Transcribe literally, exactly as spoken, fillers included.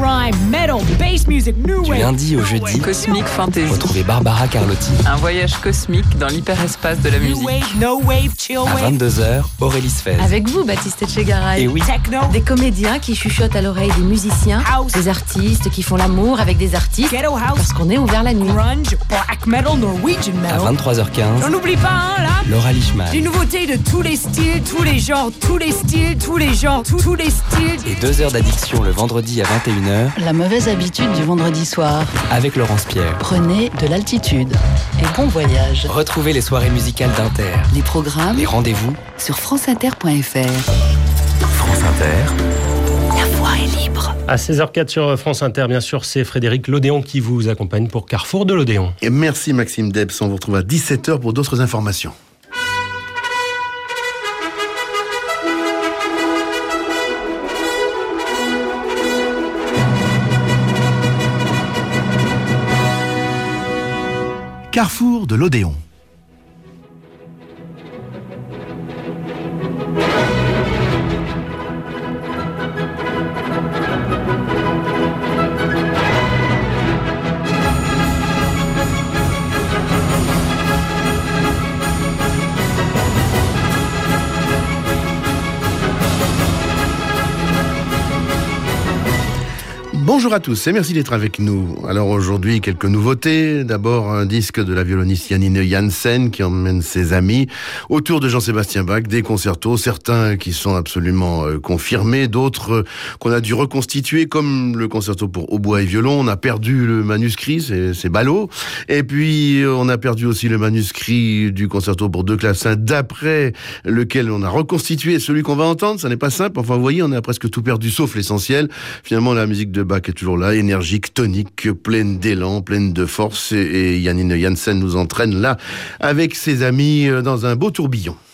grime, metal, bass music, new wave. Du lundi au jeudi, Cosmic Fantasy. retrouvez Barbara Carlotti. Un voyage cosmique dans l'hyperespace de la New musique. wave, no wave, chill À wave. vingt-deux heures, Aurélie Sfez. Avec vous, Baptiste Etchegaray. Et oui, Techno, Des comédiens qui chuchotent à l'oreille des musiciens, House. des artistes qui font l'amour avec des artistes, ghetto house, parce qu'on est ouvert la nuit. grunge, black metal, Norwegian à metal. vingt-trois heures quinze, On n'oublie pas, hein, là, Laura Lichman. des nouveautés de tous les styles, tous les genres, tous les styles, tous les genres, tous, tous les styles. Et deux heures d'addiction le vendredi à vingt et une heures La mauvaise habitude du vendredi soir. avec Laurence Pierre. Prenez de l'altitude. Et bon voyage. Retrouvez les soirées musicales d'Inter. Les programmes Les rendez-vous, sur franceinter point f r. France Inter. La voix est libre. À seize heures quatre sur France Inter, bien sûr, c'est Frédéric Lodéon qui vous accompagne pour Carrefour de l'Odéon. Et merci Maxime Debs, on vous retrouve à dix-sept heures pour d'autres informations. Carrefour de l'Odéon. Bonjour à tous et merci d'être avec nous. Alors aujourd'hui, quelques nouveautés. D'abord, un disque de la violoniste Janine Jansen qui emmène ses amis autour de Jean-Sébastien Bach, des concertos, certains qui sont absolument euh, confirmés, d'autres euh, qu'on a dû reconstituer, comme le concerto pour hautbois et violon. On a perdu le manuscrit, c'est, c'est ballot. Et puis, euh, on a perdu aussi le manuscrit du concerto pour deux clavecins, d'après lequel on a reconstitué celui qu'on va entendre. Ça n'est pas simple. Enfin, vous voyez, on a presque tout perdu, sauf l'essentiel. Finalement, la musique de Bach est toujours là, énergique, tonique, pleine d'élan, pleine de force. Et, et Janine Jansen nous entraîne là avec ses amis dans un beau tourbillon.